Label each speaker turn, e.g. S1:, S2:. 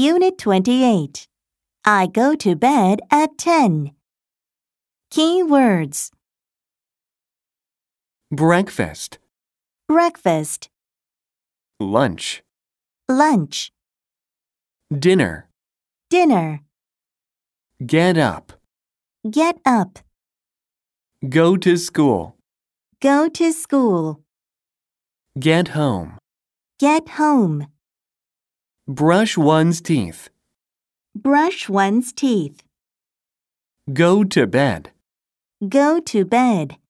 S1: Unit 28. I go to bed at 10. Key words.
S2: Breakfast,
S1: Breakfast,
S2: lunch,
S1: lunch,
S2: dinner,
S1: dinner,
S2: get up,
S1: get up,
S2: go to school,
S1: go to school,
S2: get home,
S1: get home,
S2: brush one's teeth,
S1: brush one's teeth,
S2: go to bed.
S1: go to bed.